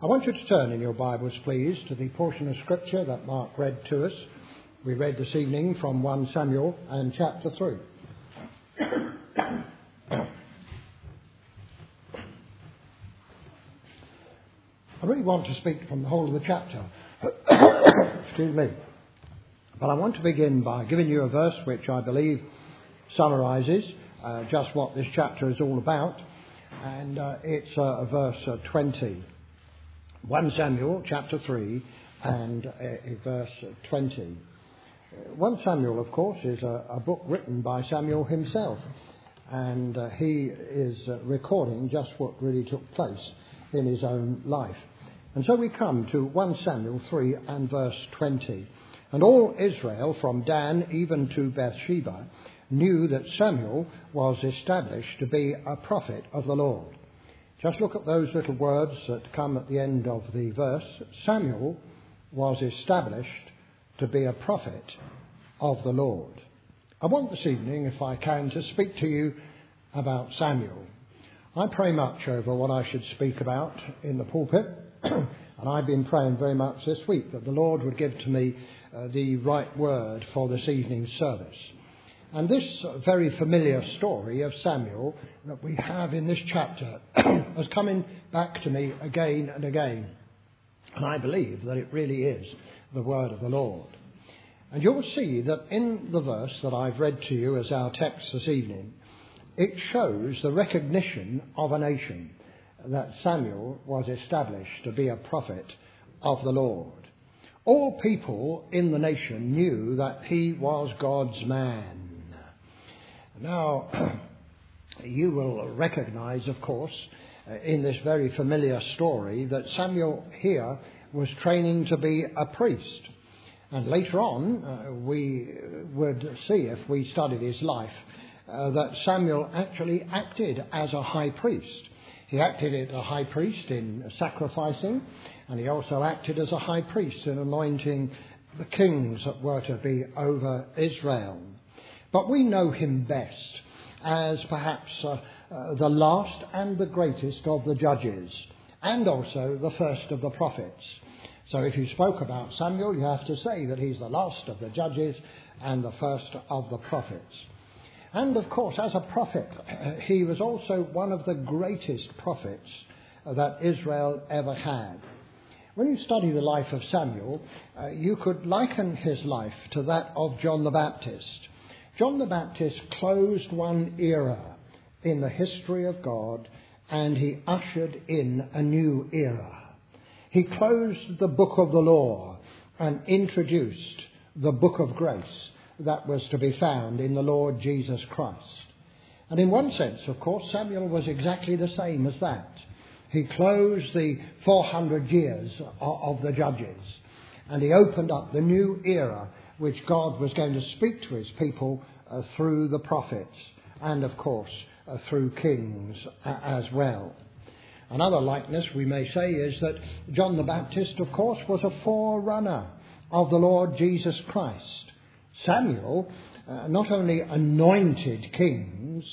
I want you to turn in your Bibles, please, to the portion of Scripture that Mark read to us. We read this evening from 1 Samuel and chapter 3. I really want to speak from the whole of the chapter. Excuse me. But I want to begin by giving you a verse which I believe summarises just what this chapter is all about. And it's verse 20. 1 Samuel chapter 3 and verse 20. 1 Samuel, of course, is a book written by Samuel himself. And he is recording just what really took place in his own life. And so we come to 1 Samuel 3 and verse 20. And all Israel, from Dan even to Bathsheba, knew that Samuel was established to be a prophet of the Lord. Just look at those little words that come at the end of the verse. Samuel was established to be a prophet of the Lord. I want this evening, if I can, to speak to you about Samuel. I pray much over what I should speak about in the pulpit, and I've been praying very much this week that the Lord would give to me the right word for this evening's service. And this very familiar story of Samuel that we have in this chapter is coming back to me again and again. And I believe that it really is the word of the Lord. And you'll see that in the verse that I've read to you as our text this evening, it shows the recognition of a nation that Samuel was established to be a prophet of the Lord. All people in the nation knew that he was God's man. Now, you will recognise, of course, in this very familiar story that Samuel here was training to be a priest. And later on, we would see, if we studied his life, that Samuel actually acted as a high priest. He acted as a high priest in sacrificing, and he also acted as a high priest in anointing the kings that were to be over Israel. But we know him best as perhaps the last and the greatest of the judges, and also the first of the prophets. So if you spoke about Samuel, you have to say that he's the last of the judges and the first of the prophets. And of course, as a prophet, he was also one of the greatest prophets that Israel ever had. When you study the life of Samuel, you could liken his life to that of John the Baptist. John the Baptist closed one era in the history of God, and he ushered in a new era. He closed the book of the law and introduced the book of grace that was to be found in the Lord Jesus Christ. And in one sense, of course, Samuel was exactly the same as that. He closed the 400 years of the judges, and he opened up the new era which God was going to speak to his people through the prophets and, of course, through kings as well. Another likeness, we may say, is that John the Baptist, of course, was a forerunner of the Lord Jesus Christ. Samuel not only anointed kings,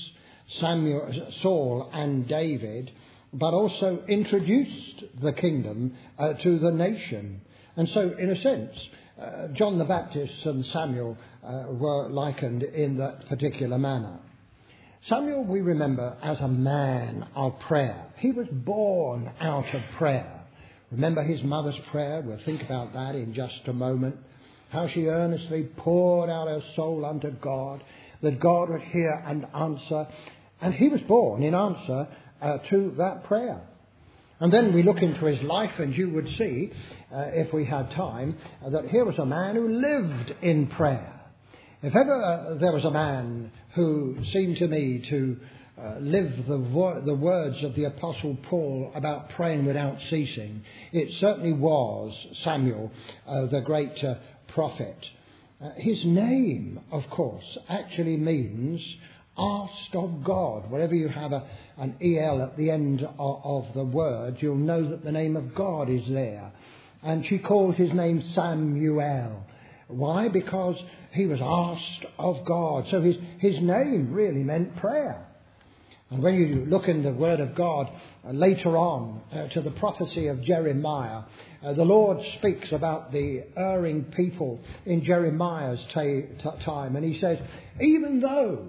Saul and David, but also introduced the kingdom to the nation. And so, in a sense, John the Baptist and Samuel were likened in that particular manner. Samuel, we remember, as a man of prayer. He was born out of prayer. Remember his mother's prayer? We'll think about that in just a moment. How she earnestly poured out her soul unto God, that God would hear and answer. And he was born in answer to that prayer. And then we look into his life, and you would see, if we had time, that here was a man who lived in prayer. If ever there was a man who seemed to me to live the words of the Apostle Paul about praying without ceasing, it certainly was Samuel, the great prophet. His name, of course, actually means asked of God. Wherever you have an EL at the end of the word, you'll know that the name of God is there. And she calls his name Samuel. Why? Because he was asked of God. So his name really meant prayer. And when you look in the Word of God later on to the prophecy of Jeremiah, the Lord speaks about the erring people in Jeremiah's time. And he says, even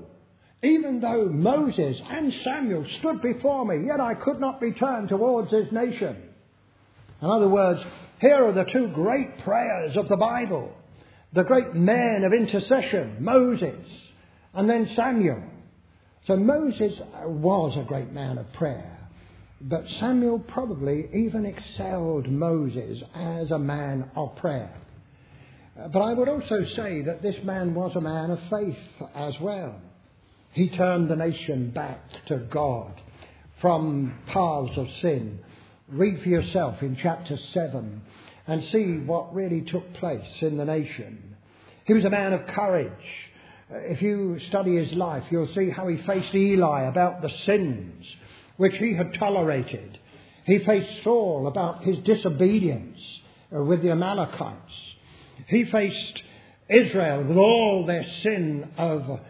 though Moses and Samuel stood before me, yet I could not be turned towards this nation. In other words, here are the two great prayers of the Bible. The great men of intercession, Moses and then Samuel. So Moses was a great man of prayer, but Samuel probably even excelled Moses as a man of prayer. But I would also say that this man was a man of faith as well. He turned the nation back to God from paths of sin. Read for yourself in chapter 7 and see what really took place in the nation. He was a man of courage. If you study his life, you'll see how he faced Eli about the sins which he had tolerated. He faced Saul about his disobedience with the Amalekites. He faced Israel with all their sin of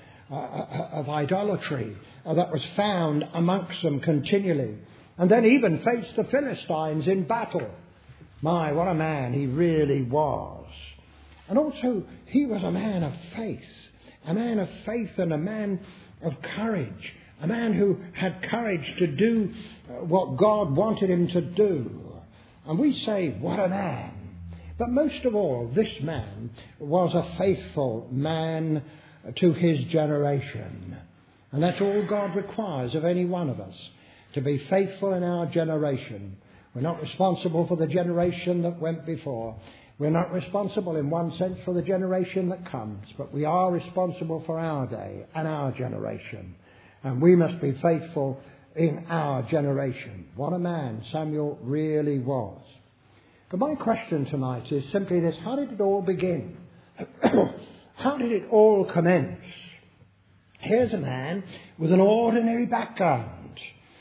idolatry that was found amongst them continually. And then even faced the Philistines in battle. My, what a man he really was. And also, he was a man of faith. A man of faith and a man of courage. A man who had courage to do what God wanted him to do. And we say, what a man. But most of all, this man was a faithful man to his generation. And that's all God requires of any one of us, to be faithful in our generation. We're not responsible for the generation that went before. We're not responsible in one sense for the generation that comes, but we are responsible for our day and our generation. And we must be faithful in our generation. What a man Samuel really was. But my question tonight is simply this: how did it all begin? How did it all commence? Here's a man with an ordinary background.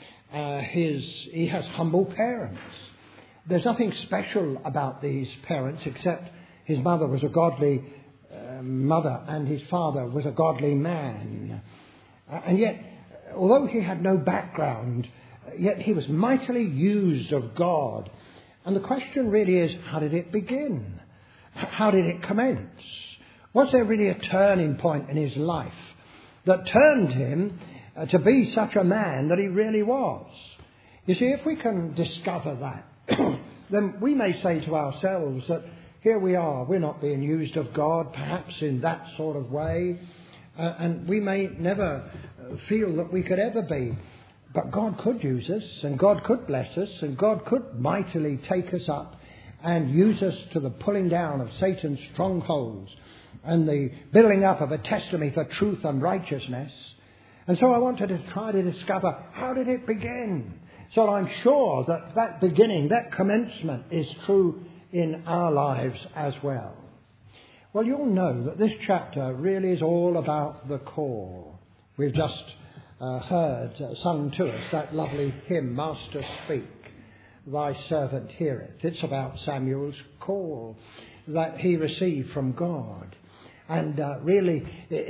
He has humble parents. There's nothing special about these parents except his mother was a godly mother and his father was a godly man. And yet, although he had no background, yet he was mightily used of God. And the question really is, how did it begin? How did it commence? Was there really a turning point in his life that turned him to be such a man that he really was? You see, if we can discover that, then we may say to ourselves that here we are, we're not being used of God, perhaps in that sort of way, and we may never feel that we could ever be. But God could use us, and God could bless us, and God could mightily take us up and use us to the pulling down of Satan's strongholds and the building up of a testimony for truth and righteousness. And so I wanted to try to discover, how did it begin? So I'm sure that that beginning, that commencement is true in our lives as well. Well, you'll know that this chapter really is all about the call. We've just heard sung to us that lovely hymn, Master Speak, Thy Servant Heareth. It's about Samuel's call that he received from God. And really,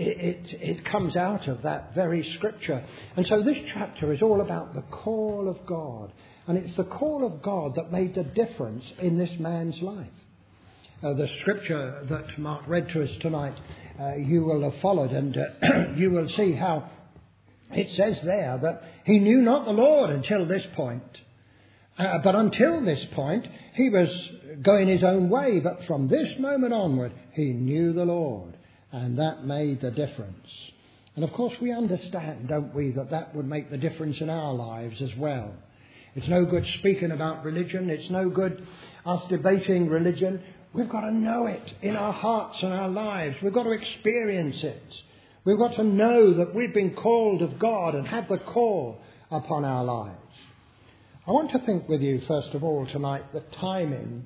it comes out of that very scripture. And so this chapter is all about the call of God. And it's the call of God that made the difference in this man's life. The scripture that Mark read to us tonight, you will have followed, and you will see how it says there that he knew not the Lord until this point. But until this point, he was going his own way. But from this moment onward, he knew the Lord. And that made the difference. And of course, we understand, don't we, that that would make the difference in our lives as well. It's no good speaking about religion. It's no good us debating religion. We've got to know it in our hearts and our lives. We've got to experience it. We've got to know that we've been called of God and have the call upon our lives. I want to think with you, first of all, tonight, the timing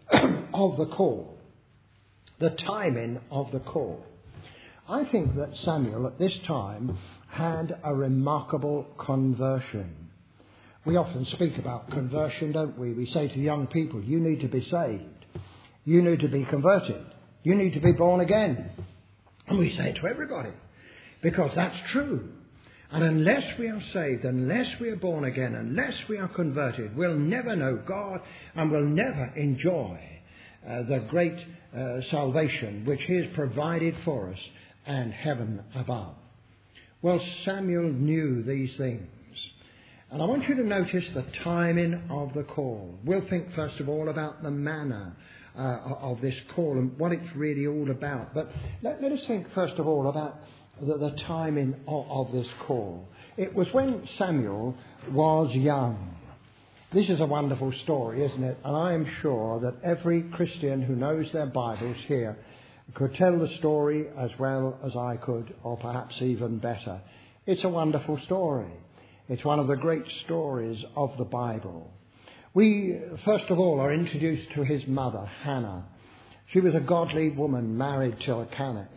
of the call. The timing of the call. I think that Samuel at this time had a remarkable conversion. We often speak about conversion, don't we? We say to young people, you need to be saved. You need to be converted. You need to be born again. And we say it to everybody because that's true. And unless we are saved, unless we are born again, unless we are converted, we'll never know God and we'll never enjoy the great salvation which He has provided for us and heaven above. Well, Samuel knew these things. And I want you to notice the timing of the call. We'll think first of all about the manner of this call and what it's really all about. But let us think first of all about the timing of this call. It was when Samuel was young. This is a wonderful story, isn't it? And I am sure that every Christian who knows their Bibles here could tell the story as well as I could, or perhaps even better. It's a wonderful story. It's one of the great stories of the Bible. We, first of all, are introduced to his mother, Hannah. She was a godly woman married to Elkanah.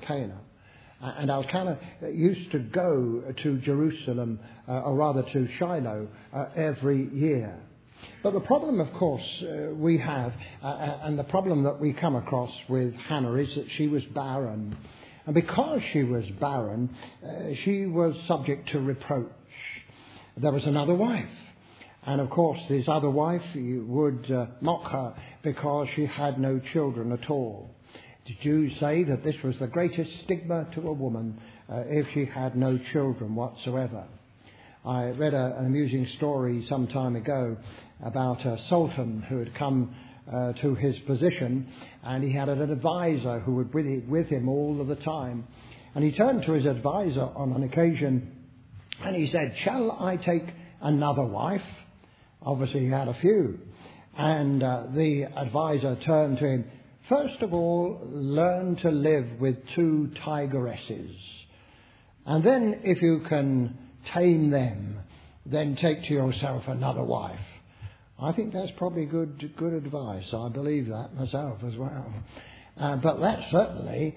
And Elkanah used to go to Jerusalem, or rather to Shiloh, every year. But the problem, of course, we have, and the problem that we come across with Hannah is that she was barren. And because she was barren, she was subject to reproach. There was another wife. And of course, this other wife would mock her because she had no children at all. The Jews say that this was the greatest stigma to a woman if she had no children whatsoever. I read an amusing story some time ago about a sultan who had come to his position, and he had an advisor who was with him all of the time. And he turned to his advisor on an occasion and he said, "Shall I take another wife?" Obviously he had a few. And the advisor turned to him, "First of all, learn to live with 2 tigeresses. And then if you can tame them, then take to yourself another wife." I think that's probably good advice. I believe that myself as well. But that certainly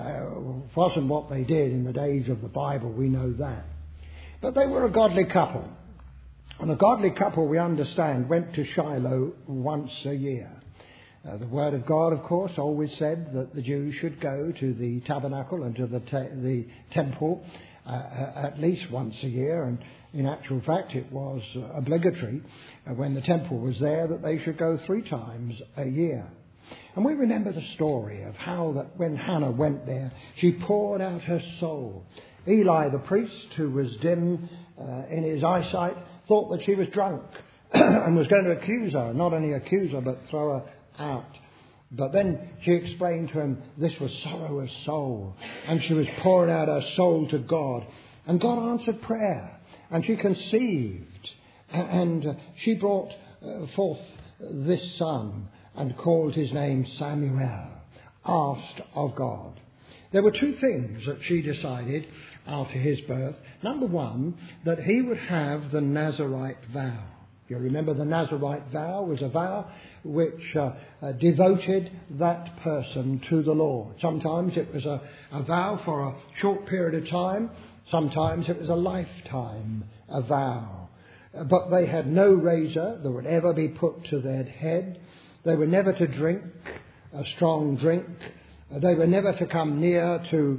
wasn't what they did in the days of the Bible. We know that. But they were a godly couple. And a godly couple, we understand, went to Shiloh once a year. The Word of God, of course, always said that the Jews should go to the tabernacle and to the temple at least once a year. And in actual fact, it was obligatory when the temple was there that they should go 3 times a year. And we remember the story of how that when Hannah went there, she poured out her soul. Eli, the priest, who was dim in his eyesight, thought that she was drunk and was going to accuse her. Not only accuse her, but throw her out. But then she explained to him this was sorrow of soul, and she was pouring out her soul to God. And God answered prayer, and she conceived, and she brought forth this son and called his name Samuel, asked of God. There were 2 things that she decided after his birth. Number 1, that he would have the Nazirite vow. You remember the Nazirite vow was a vow which devoted that person to the Lord. Sometimes it was a vow for a short period of time. Sometimes it was a lifetime, a vow. But they had no razor that would ever be put to their head. They were never to drink a strong drink. They were never to come near to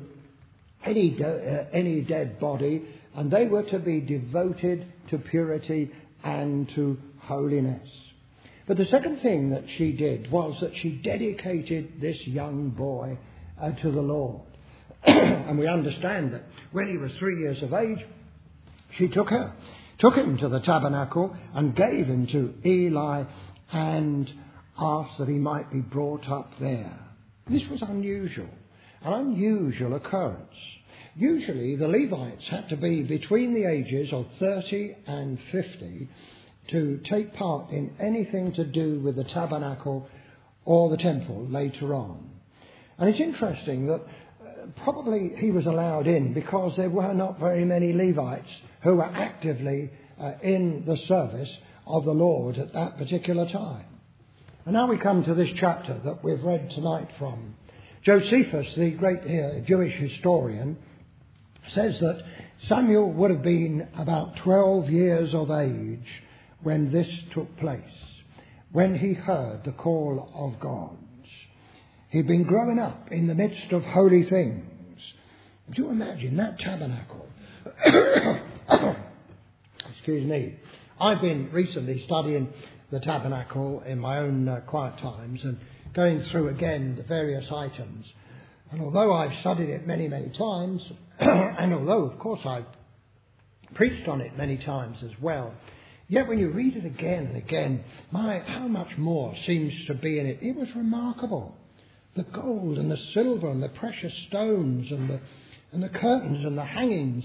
any dead body. And they were to be devoted to purity and to holiness. But the second thing that she did was that she dedicated this young boy to the Lord. And we understand that when he was 3 years of age, she took him to the tabernacle and gave him to Eli and asked that he might be brought up there. This was unusual, an unusual occurrence. Usually the Levites had to be between the ages of 30 and 50 to take part in anything to do with the tabernacle or the temple later on. And it's interesting that probably he was allowed in because there were not very many Levites who were actively in the service of the Lord at that particular time. And now we come to this chapter that we've read tonight from. Josephus, the great Jewish historian, says that Samuel would have been about 12 years of age when this took place, when he heard the call of God. He'd been growing up in the midst of holy things. Do you imagine that tabernacle? Excuse me. I've been recently studying the tabernacle in my own quiet times and going through again the various items. And although I've studied it many, many times, and although, of course, I've preached on it many times as well, yet when you read it again and again, how much more seems to be in it. It was remarkable. The gold and the silver and the precious stones and the curtains and the hangings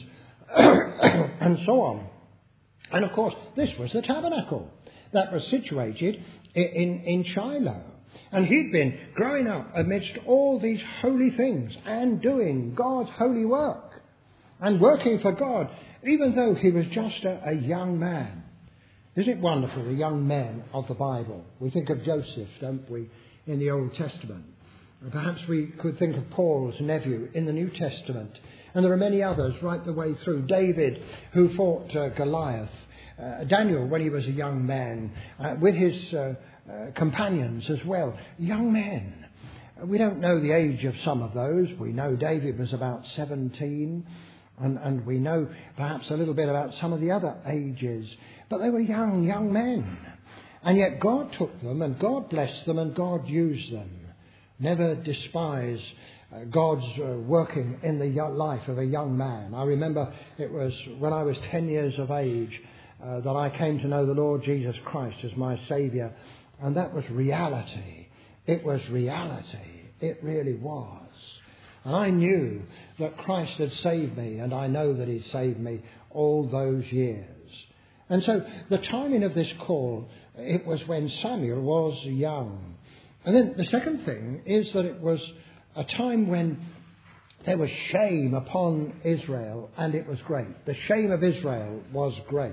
and so on. And of course, this was the tabernacle that was situated in Shiloh. And he'd been growing up amidst all these holy things and doing God's holy work and working for God, even though he was just a young man. Isn't it wonderful, the young men of the Bible? We think of Joseph, don't we, in the Old Testament. Perhaps we could think of Paul's nephew in the New Testament. And there are many others right the way through. David, who fought Goliath. Daniel, when he was a young man, with his companions as well. Young men. We don't know the age of some of those. We know David was about 17. And we know perhaps a little bit about some of the other ages. But they were young men. And yet God took them and God blessed them and God used them. Never despise God's working in the life of a young man. I remember it was when I was 10 years of age that I came to know the Lord Jesus Christ as my Saviour. And that was reality. It was reality. It really was. And I knew that Christ had saved me, and I know that he saved me all those years. And so the timing of this call, it was when Samuel was young. And then the second thing is that it was a time when there was shame upon Israel, and it was great. The shame of Israel was great.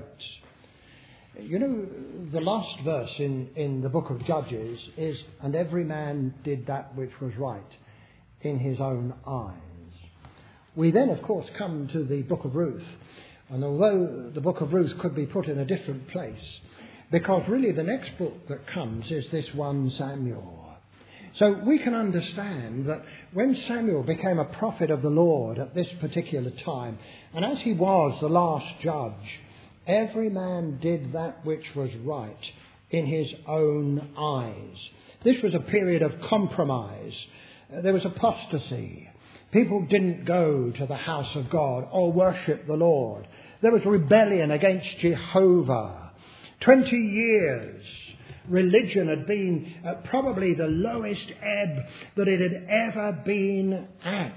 You know, the last verse in the book of Judges is, and every man did that which was right in his own eyes. We then, of course, come to the book of Ruth. And although the book of Ruth could be put in a different place, because really the next book that comes is this 1 Samuel. So we can understand that when Samuel became a prophet of the Lord at this particular time, and as he was the last judge, every man did that which was right in his own eyes. This was a period of compromise. There was apostasy. People didn't go to the house of God or worship the Lord. There was rebellion against Jehovah. 20 years, religion had been at probably the lowest ebb that it had ever been at.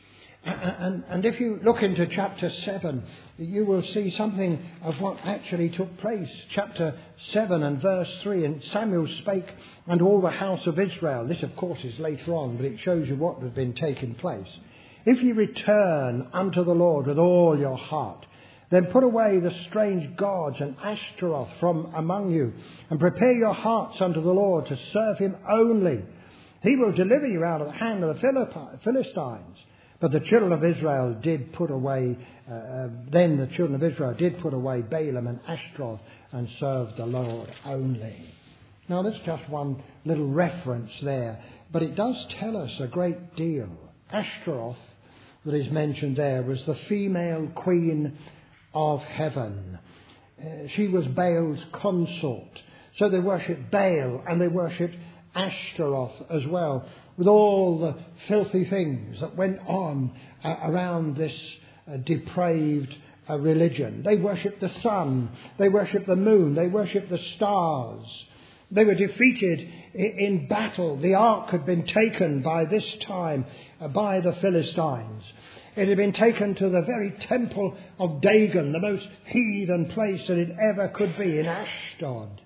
And if you look into chapter 7, you will see something of what actually took place. Chapter 7 and verse 3, and Samuel spake unto all the house of Israel. This, of course, is later on, but it shows you what had been taking place. If ye return unto the Lord with all your heart, then put away the strange gods and Ashtaroth from among you, and prepare your hearts unto the Lord to serve him only. He will deliver you out of the hand of the Philistines. But the children of Israel did put away, then the children of Israel did put away Balaam and Ashtaroth and served the Lord only. Now that's just one little reference there, but it does tell us a great deal. Ashtaroth, that is mentioned there, was the female queen of heaven. She was Baal's consort. So they worshipped Baal and they worshipped Ashtaroth as well, with all the filthy things that went on around this depraved religion. They worshipped the sun, they worshipped the moon, they worshipped the stars. They were defeated in battle. The ark had been taken by this time by the Philistines. It had been taken to the very temple of Dagon, the most heathen place that it ever could be, in Ashdod.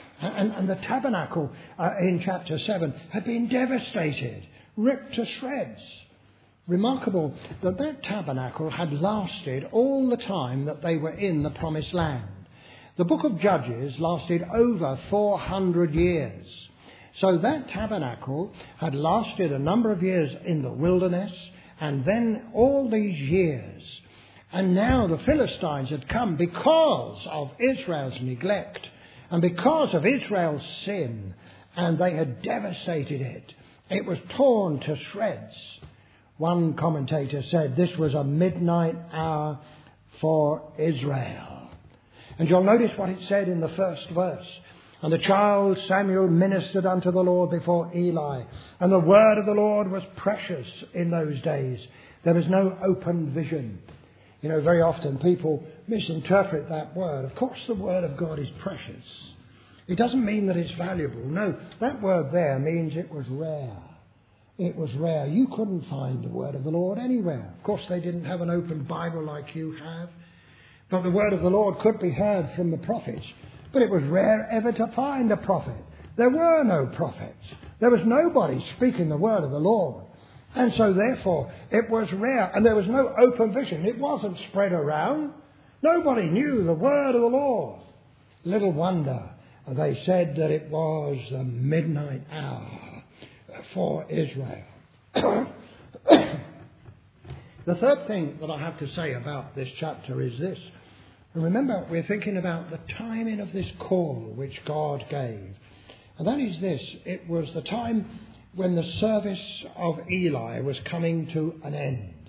And the tabernacle in chapter 7 had been devastated, ripped to shreds. Remarkable that that tabernacle had lasted all the time that they were in the promised land. The book of Judges lasted over 400 years. So that tabernacle had lasted a number of years in the wilderness, and then all these years. And now the Philistines had come because of Israel's neglect and because of Israel's sin, and they had devastated it. It was torn to shreds. One commentator said this was a midnight hour for Israel. And you'll notice what it said in the first verse. And the child Samuel ministered unto the Lord before Eli. And the word of the Lord was precious in those days. There was no open vision. You know, very often people misinterpret that word. Of course the word of God is precious. It doesn't mean that it's valuable. No, that word there means it was rare. It was rare. You couldn't find the word of the Lord anywhere. Of course they didn't have an open Bible like you have. But the word of the Lord could be heard from the prophets. But it was rare ever to find a prophet. There were no prophets. There was nobody speaking the word of the Lord. And so therefore it was rare. And there was no open vision. It wasn't spread around. Nobody knew the word of the Lord. Little wonder they said that it was the midnight hour for Israel. The third thing that I have to say about this chapter is this. And remember, we're thinking about the timing of this call which God gave. And that is this. It was the time when the service of Eli was coming to an end.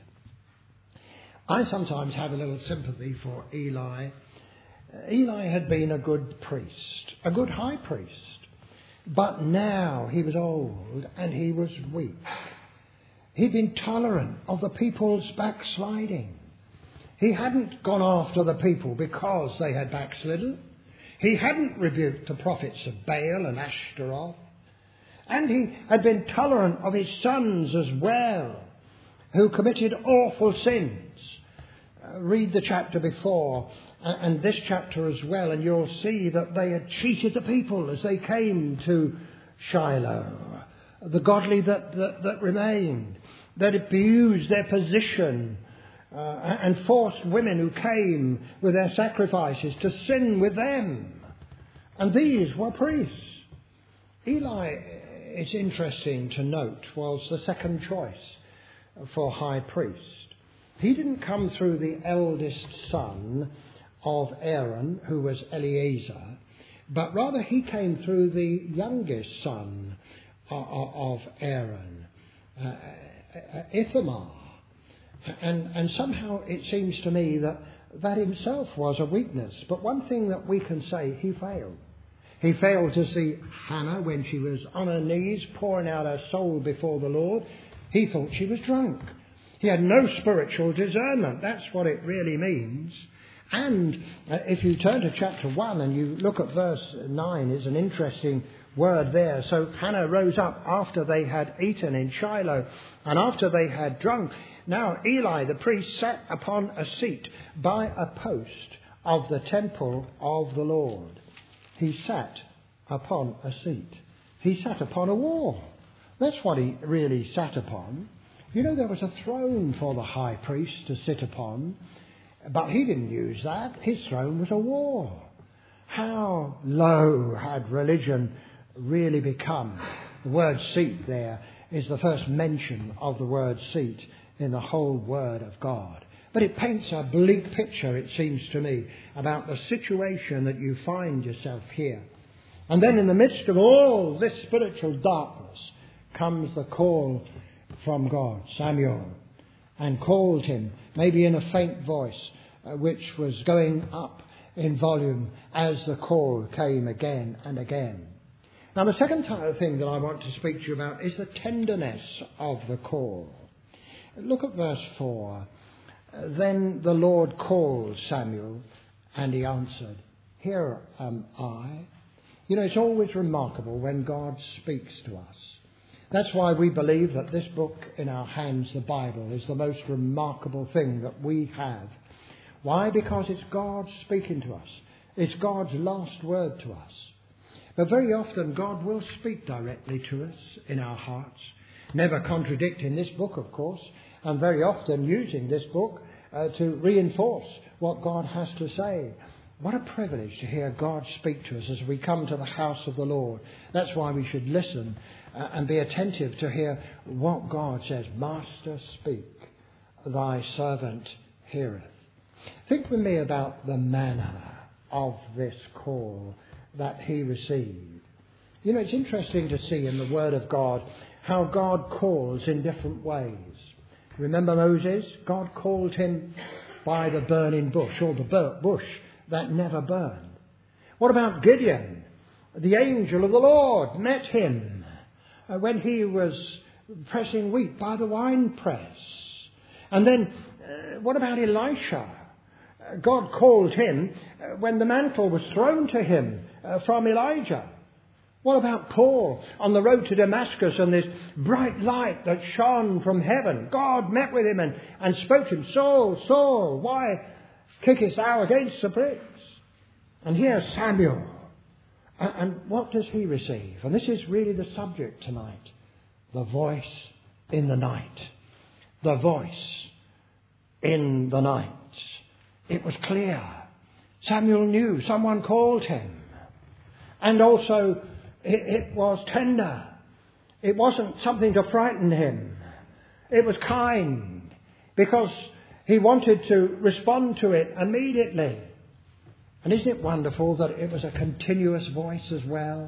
I sometimes have a little sympathy for Eli. Eli had been a good priest, a good high priest. But now he was old and he was weak. He'd been tolerant of the people's backsliding. He hadn't gone after the people because they had backslidden. He hadn't rebuked the prophets of Baal and Ashtaroth. And he had been tolerant of his sons as well, who committed awful sins. Read the chapter before and this chapter as well, and you'll see that they had cheated the people as they came to Shiloh, the godly that remained. They'd abused their position and forced women who came with their sacrifices to sin with them. And these were priests. Eli, it's interesting to note, was the second choice for high priest. He didn't come through the eldest son of Aaron, who was Eleazar, but rather he came through the youngest son of Aaron, Ithamar. And somehow it seems to me that himself was a weakness. But one thing that we can say, he failed. He failed to see Hannah when she was on her knees pouring out her soul before the Lord. He thought she was drunk. He had no spiritual discernment. That's what it really means. And if you turn to chapter 1 and you look at verse 9, it's an interesting word there. So Hannah rose up after they had eaten in Shiloh and after they had drunk. Now Eli the priest sat upon a seat by a post of the temple of the Lord. He sat upon a seat. He sat upon a wall. That's what he really sat upon. You know, there was a throne for the high priest to sit upon, but he didn't use that. His throne was a wall. How low had religion really become? The word seat there is the first mention of the word seat in the whole Word of God. But it paints a bleak picture, it seems to me, about the situation that you find yourself here. And then in the midst of all this spiritual darkness comes the call from God. Samuel, and called him, maybe in a faint voice, which was going up in volume as the call came again and again. Now the second thing that I want to speak to you about is the tenderness of the call. Look at verse 4. Then the Lord called Samuel, and he answered, Here am I. You know, it's always remarkable when God speaks to us. That's why we believe that this book in our hands, the Bible, is the most remarkable thing that we have. Why? Because it's God speaking to us. It's God's last word to us. But very often God will speak directly to us in our hearts, never contradicting this book, of course, and very often using this book to reinforce what God has to say. What a privilege to hear God speak to us as we come to the house of the Lord. That's why we should listen and be attentive to hear what God says. Master, speak, thy servant heareth. Think with me about the manner of this call that he received. You know, it's interesting to see in the Word of God how God calls in different ways. Remember Moses? God called him by the burning bush, or the bush that never burned. What about Gideon? The angel of the Lord met him when he was pressing wheat by the winepress. And then what about Elisha? God called him when the mantle was thrown to him from Elijah. What about Paul on the road to Damascus and this bright light that shone from heaven? God met with him and spoke to him, Saul, Saul, why kickest thou against the pricks? And here's Samuel. And what does he receive? And this is really the subject tonight. The voice in the night. The voice in the night. It was clear. Samuel knew someone called him. And also it was tender. It wasn't something to frighten him. It was kind, because he wanted to respond to it immediately. And isn't it wonderful that it was a continuous voice as well?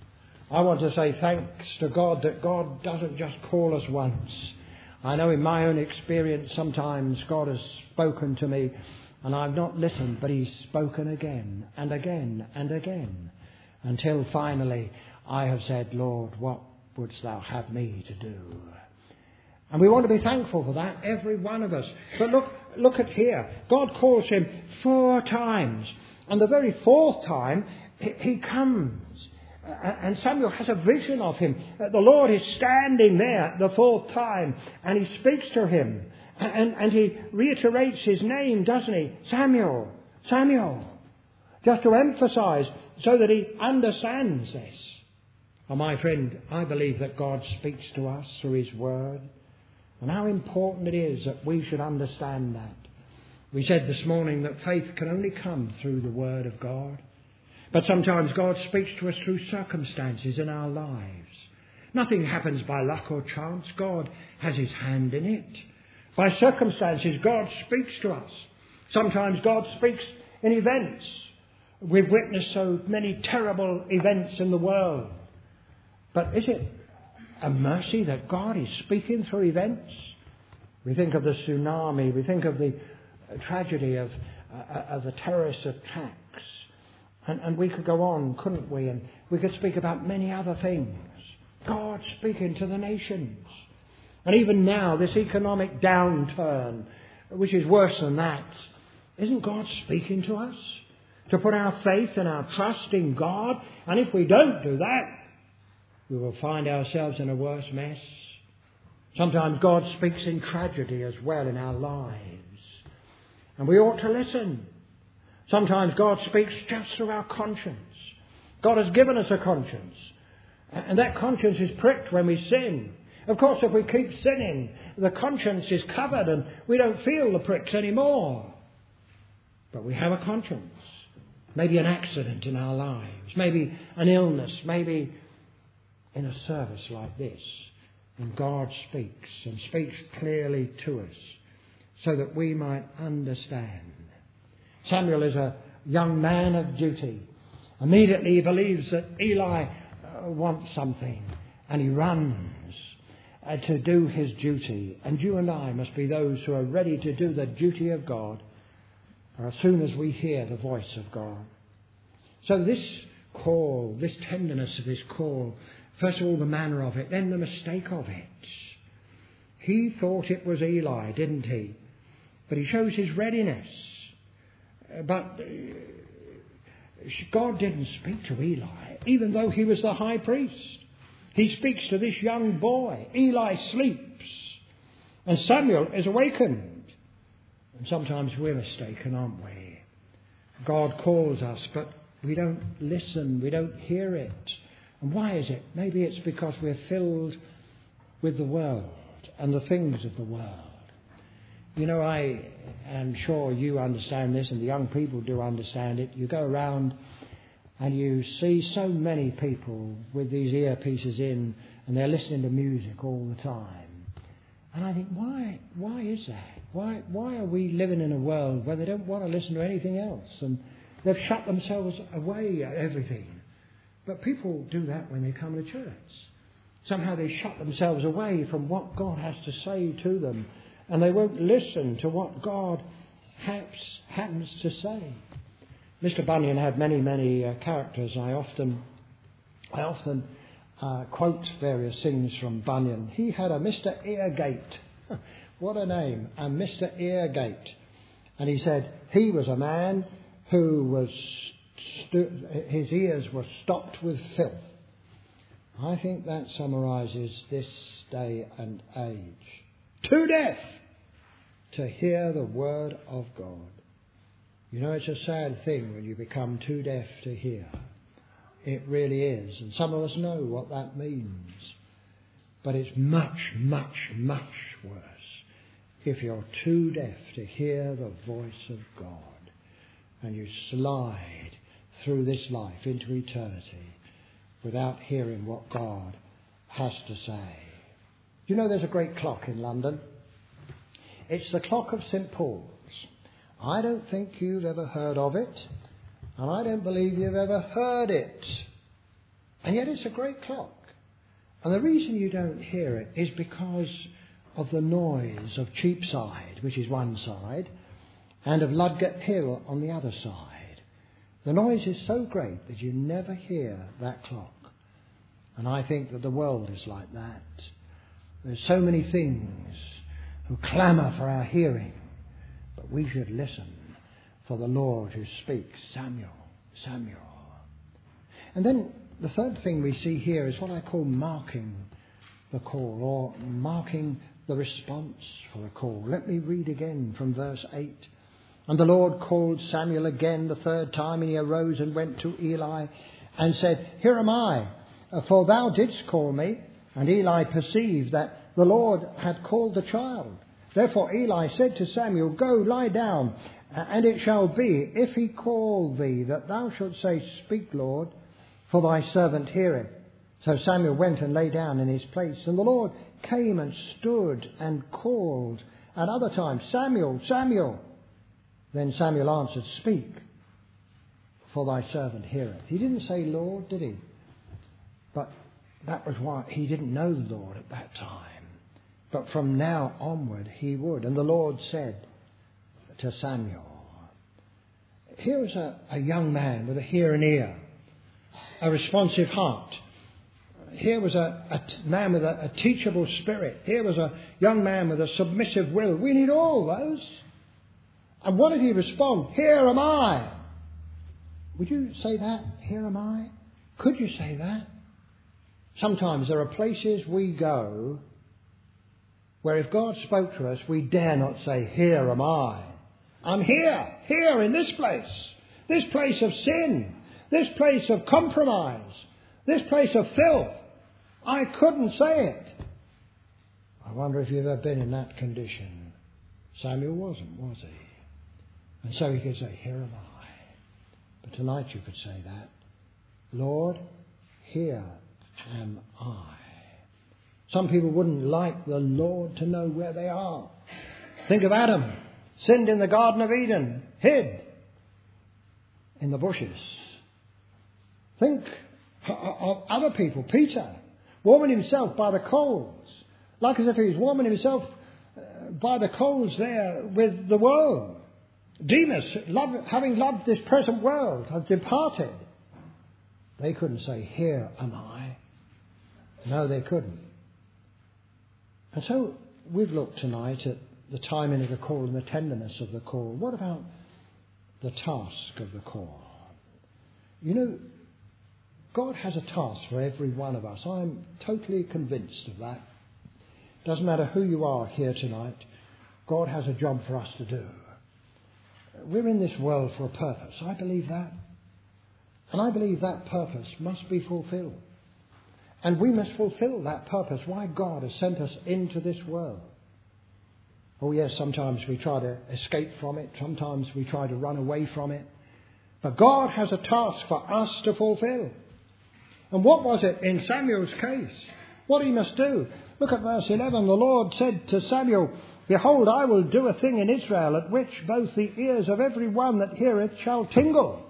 I want to say thanks to God that God doesn't just call us once. I know in my own experience sometimes God has spoken to me and I've not listened, but He's spoken again and again and again, until finally I have said, Lord, what wouldst thou have me to do? And we want to be thankful for that, every one of us. But look at here. God calls him 4 times. And the very 4th time, he comes. And Samuel has a vision of him. The Lord is standing there the 4th time, and he speaks to him. And he reiterates his name, doesn't he? Samuel, Samuel. Just to emphasize, so that he understands this. Oh, my friend, I believe that God speaks to us through His Word. And how important it is that we should understand that. We said this morning that faith can only come through the Word of God. But sometimes God speaks to us through circumstances in our lives. Nothing happens by luck or chance. God has His hand in it. By circumstances, God speaks to us. Sometimes God speaks in events. We've witnessed so many terrible events in the world. But is it a mercy that God is speaking through events? We think of the tsunami. We think of the tragedy of the terrorist attacks. And we could go on, couldn't we? And we could speak about many other things. God speaking to the nations. And even now, this economic downturn, which is worse than that, isn't God speaking to us? To put our faith and our trust in God. And if we don't do that, we will find ourselves in a worse mess. Sometimes God speaks in tragedy as well in our lives. And we ought to listen. Sometimes God speaks just through our conscience. God has given us a conscience. And that conscience is pricked when we sin. Of course, if we keep sinning, the conscience is covered and we don't feel the pricks anymore. But we have a conscience. Maybe an accident in our lives. Maybe an illness. Maybe in a service like this. And God speaks and speaks clearly to us so that we might understand. Samuel is a young man of duty. Immediately he believes that Eli wants something and he runs to do his duty. And you and I must be those who are ready to do the duty of God as soon as we hear the voice of God. So this call, this tenderness of his call, first of all the manner of it, then the mistake of it. He thought it was Eli, didn't he? But he shows his readiness. But God didn't speak to Eli, even though he was the high priest. He speaks to this young boy. Eli sleeps, and Samuel is awakened. And sometimes we're mistaken, aren't we? God calls us, but we don't listen, we don't hear it. And why is it? Maybe it's because we're filled with the world and the things of the world. You know, I am sure you understand this, and the young people do understand it. You go around and you see so many people with these earpieces in, and they're listening to music all the time. And I think, why is that? Why are we living in a world where they don't want to listen to anything else? And they've shut themselves away at everything. But people do that when they come to church. Somehow they shut themselves away from what God has to say to them. And they won't listen to what God happens to say. Mr. Bunyan had many characters. I often quote various things from Bunyan. He had a Mr. Eargate. What a name, a Mr. Eargate. And he said he was a man who was his ears were stopped with filth. I think that summarises this day and age. Too deaf to hear the word of God. You know, it's a sad thing when you become too deaf to hear. It really is. And some of us know what that means. But it's much worse if you're too deaf to hear the voice of God and you slide through this life into eternity without hearing what God has to say. You know, there's a great clock in London. It's the clock of St. Paul's. I don't think you've ever heard of it, and I don't believe you've ever heard it. And yet it's a great clock. And the reason you don't hear it is because of the noise of Cheapside, which is one side, and of Ludgate Hill on the other side. The noise is so great that you never hear that clock. And I think that the world is like that. There's so many things who clamour for our hearing. But we should listen for the Lord who speaks, Samuel, Samuel. And then the third thing we see here is what I call marking the call, or marking the response for the call. Let me read again from verse 8. And the Lord called Samuel again the third time, and he arose and went to Eli and said, Here am I, for thou didst call me. And Eli perceived that the Lord had called the child. Therefore Eli said to Samuel, Go, lie down, and it shall be, if he call thee, that thou shalt say, Speak, Lord, for thy servant heareth. So Samuel went and lay down in his place, and the Lord came and stood and called at other times, Samuel, Samuel. Then Samuel answered, Speak, for thy servant heareth. He didn't say Lord, did he? But that was why he didn't know the Lord at that time. But from now onward he would. And the Lord said to Samuel, here was a young man with a hear and ear, a responsive heart. Here was a man with a teachable spirit. Here was a young man with a submissive will. We need all those. And what did he respond? Here am I. Would you say that? Here am I? Could you say that? Sometimes there are places we go where if God spoke to us, we dare not say, Here am I. I'm here in this place of sin, this place of compromise, this place of filth. I couldn't say it. I wonder if you've ever been in that condition. Samuel wasn't, was he? And so he could say, Here am I. But tonight you could say that. Lord, here am I. Some people wouldn't like the Lord to know where they are. Think of Adam, sinned in the Garden of Eden, hid in the bushes. Think of other people. Peter, warming himself by the coals, like as if he was warming himself by the coals there with the world. Demas, having loved this present world, has departed. They couldn't say, Here am I. No, they couldn't. And so we've looked tonight at the timing of the call and the tenderness of the call. What about the task of the call? You know, God has a task for every one of us. I'm totally convinced of that. Doesn't matter who you are here tonight, God has a job for us to do. We're in this world for a purpose. I believe that. And I believe that purpose must be fulfilled. And we must fulfill that purpose, why God has sent us into this world. Oh yes, sometimes we try to escape from it. Sometimes we try to run away from it. But God has a task for us to fulfill. And what was it in Samuel's case? What he must do? Look at verse 11. The Lord said to Samuel, Behold, I will do a thing in Israel at which both the ears of every one that heareth shall tingle.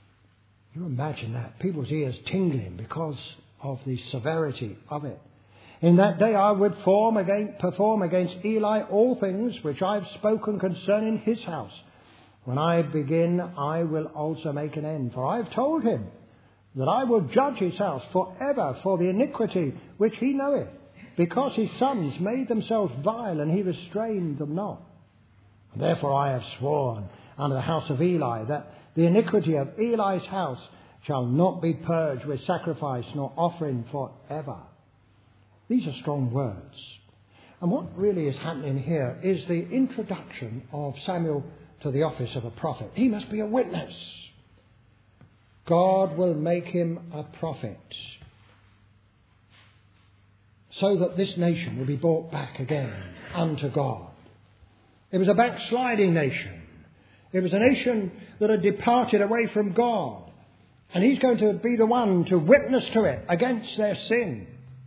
You imagine that, people's ears tingling because of the severity of it. In that day I would perform against Eli all things which I have spoken concerning his house. When I begin, I will also make an end. For I have told him that I will judge his house forever for the iniquity which he knoweth, because his sons made themselves vile, and he restrained them not. And therefore I have sworn unto the house of Eli that the iniquity of Eli's house shall not be purged with sacrifice nor offering forever. These are strong words. And what really is happening here is the introduction of Samuel to the office of a prophet. He must be a witness. God will make him a prophet so that this nation will be brought back again unto God. It was a backsliding nation. It was a nation that had departed away from God. And he's going to be the one to witness to it against their sin.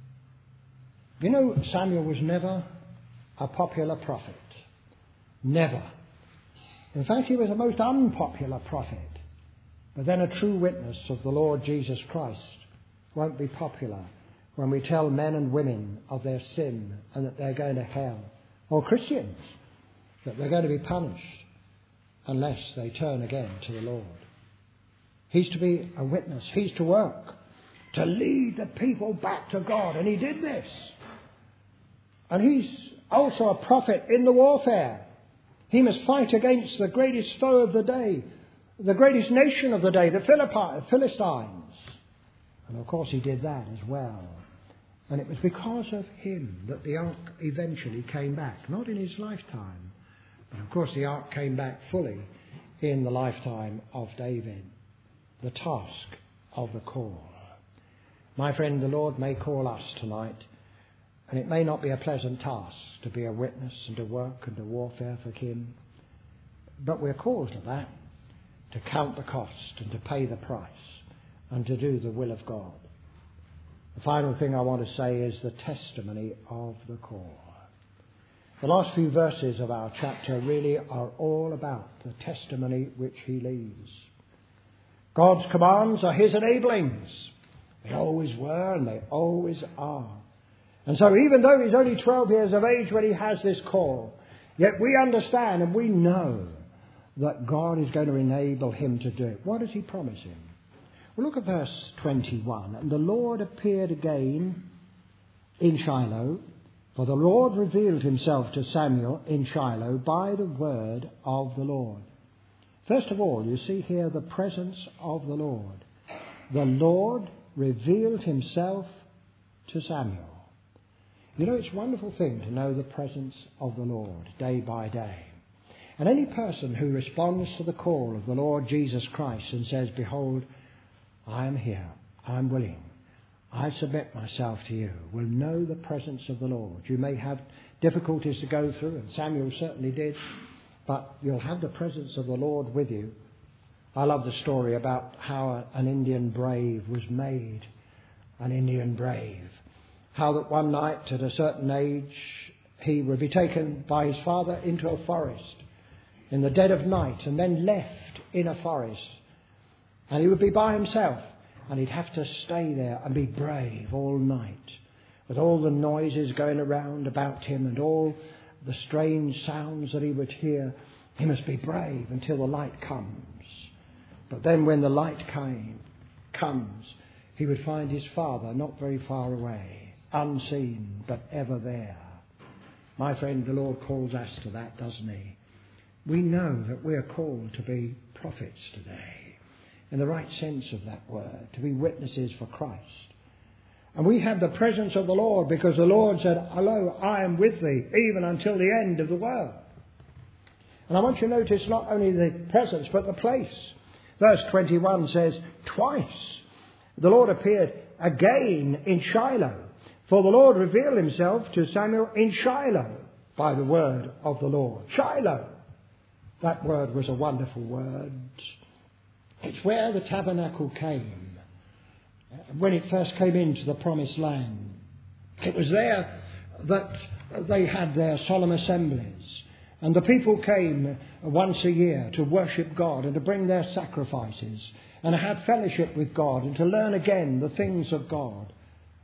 You know, Samuel was never a popular prophet. Never. In fact, he was a most unpopular prophet. But then a true witness of the Lord Jesus Christ won't be popular when we tell men and women of their sin and that they're going to hell. Or Christians, that they're going to be punished unless they turn again to the Lord. He's to be a witness. He's to work to lead the people back to God. And he did this. And he's also a prophet in the warfare. He must fight against the greatest foe of the day, the greatest nation of the day, the Philistines. And of course he did that as well. And it was because of him that the ark eventually came back. Not in his lifetime, but of course the ark came back fully in the lifetime of David. The task of the call. My friend, the Lord may call us tonight, and it may not be a pleasant task to be a witness and to work and to warfare for him. But we're called to that, to count the cost and to pay the price and to do the will of God. The final thing I want to say is the testimony of the call. The last few verses of our chapter really are all about the testimony which he leaves. God's commands are his enablings. They always were and they always are. And so even though he's only 12 years of age when he has this call, yet we understand and we know that God is going to enable him to do it. What does he promise him? Well, look at verse 21. And the Lord appeared again in Shiloh, for the Lord revealed himself to Samuel in Shiloh by the word of the Lord. First of all, you see here the presence of the Lord. The Lord revealed himself to Samuel. You know, it's a wonderful thing to know the presence of the Lord day by day. And any person who responds to the call of the Lord Jesus Christ and says, "Behold, I am here, I'm willing, I submit myself to you," will know the presence of the Lord. You may have difficulties to go through, and Samuel certainly did, but you'll have the presence of the Lord with you. I love the story about how an Indian brave was made an Indian brave. How that one night at a certain age he would be taken by his father into a forest in the dead of night and then left in a forest. And he would be by himself and he'd have to stay there and be brave all night with all the noises going around about him and all the strange sounds that he would hear. He must be brave until the light comes. But then when the light comes, he would find his father not very far away, unseen but ever there. My friend, the Lord calls us to that, doesn't he? We know that we're called to be prophets today, in the right sense of that word, to be witnesses for Christ. And we have the presence of the Lord because the Lord said, "Hello, I am with thee, even until the end of the world." And I want you to notice not only the presence, but the place. Verse 21 says, twice the Lord appeared again in Shiloh. For the Lord revealed himself to Samuel in Shiloh by the word of the Lord. Shiloh. That word was a wonderful word. It's where the tabernacle came when it first came into the promised land. It was there that they had their solemn assemblies. And the people came once a year to worship God and to bring their sacrifices and to have fellowship with God and to learn again the things of God.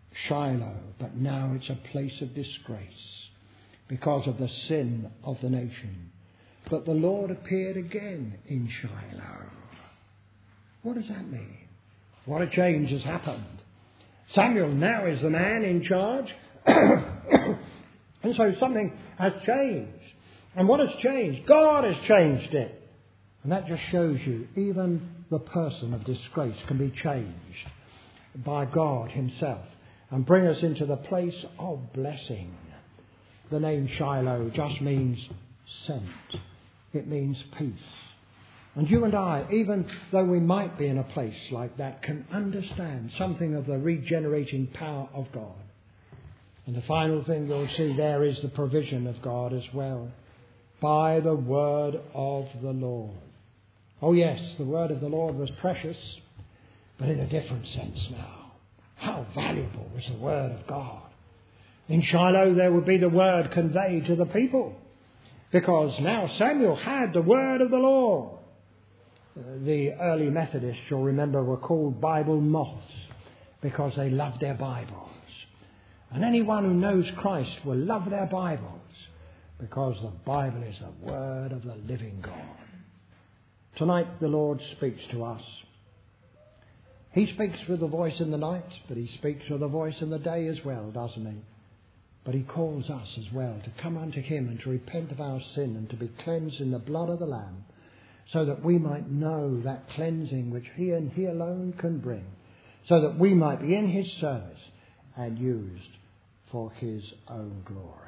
Shiloh, but now it's a place of disgrace because of the sin of the nation. But the Lord appeared again in Shiloh. What does that mean? What a change has happened. Samuel now is the man in charge. And so something has changed. And what has changed? God has changed it. And that just shows you even the person of disgrace can be changed by God himself and bring us into the place of blessing. The name Shiloh just means sent. It means peace. And you and I, even though we might be in a place like that, can understand something of the regenerating power of God. And the final thing you'll see there is the provision of God as well. By the word of the Lord. Oh yes, the word of the Lord was precious, but in a different sense now. How valuable was the word of God. In Shiloh there would be the word conveyed to the people, because now Samuel had the word of the Lord. The early Methodists, you'll remember, were called Bible moths because they loved their Bibles. And anyone who knows Christ will love their Bibles because the Bible is the word of the living God. Tonight the Lord speaks to us. He speaks with a voice in the night, but he speaks with a voice in the day as well, doesn't he? But he calls us as well to come unto him and to repent of our sin and to be cleansed in the blood of the Lamb, so that we might know that cleansing which he and he alone can bring, so that we might be in his service and used for his own glory.